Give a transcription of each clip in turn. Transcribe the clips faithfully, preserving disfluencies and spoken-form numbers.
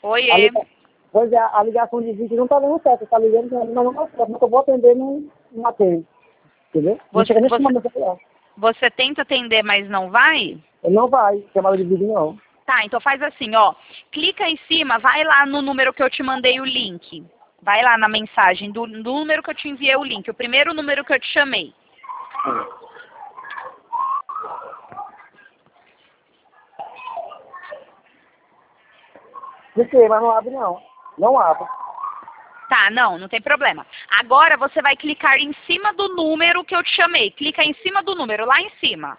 A Oiê. liga- Pois é, a ligação de vídeo não tá dando certo. Tá ligando, mas não tá certo. Mas eu vou atender, não, não atende. Entendeu? Não Você, chega nem você, chamando celular. você tenta atender, mas não vai? Não vai, chamada de vídeo não. Tá, então faz assim, ó. Clica em cima, vai lá no número que eu te mandei o link. Vai lá na mensagem do, do número que eu te enviei o link. O primeiro número que eu te chamei. Cliquei, mas não abre não. Não abre. Tá, não, não tem problema. Agora você vai clicar em cima do número que eu te chamei. Clica em cima do número, lá em cima.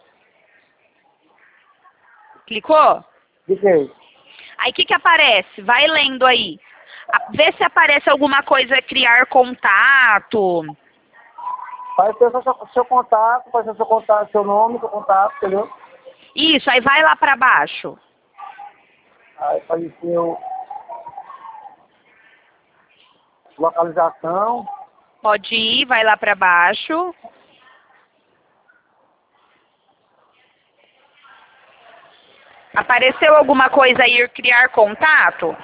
Clicou? Cliquei. Aí o que que aparece? Vai lendo aí. A- Vê se aparece alguma coisa, criar contato. Apareceu só seu, seu contato, apareceu seu contato, seu nome, seu contato, entendeu? Isso, aí vai lá pra baixo. Aí apareceu localização. Pode ir, vai lá pra baixo. Apareceu alguma coisa aí, criar contato?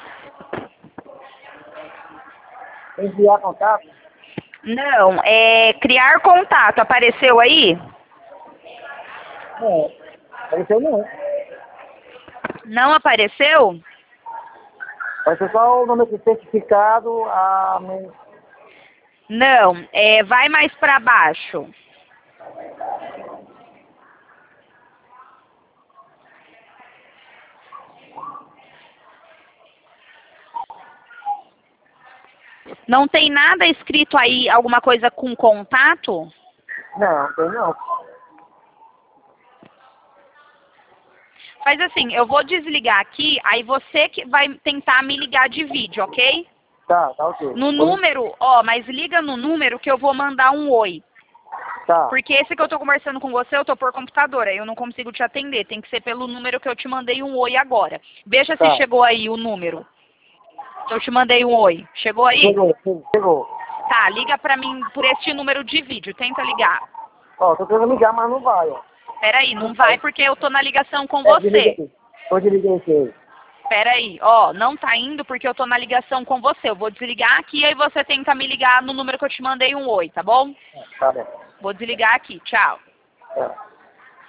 Enviar contato. Não, é criar contato. Apareceu aí? É. Apareceu não. Não apareceu? Apareceu só o nome aqui, certificado, a... Não, é, vai mais pra baixo. Não tem nada escrito aí, alguma coisa com contato? Não, tem não. Faz assim, eu vou desligar aqui, aí você que vai tentar me ligar de vídeo, ok? Tá, tá ok. No número, ó, mas liga no número que eu vou mandar um oi. Tá, Porque esse que eu tô conversando com você, eu tô por computador, aí eu não consigo te atender. Tem que ser pelo número que eu te mandei um oi agora. Veja se tá. chegou aí o número. Que eu te mandei um oi. Chegou aí? Chegou, chegou. Tá, liga pra mim por este número de vídeo. Tenta ligar. Ó, tô tentando ligar, mas não vai, ó. Peraí, não vai porque eu tô na ligação com É, desliga você. aqui. Tô desligando aqui. Peraí, ó, não tá indo porque eu tô na ligação com você. Eu vou desligar aqui, aí você tenta me ligar no número que eu te mandei um oi, tá bom? Tá bom. Vou desligar aqui, tchau. É.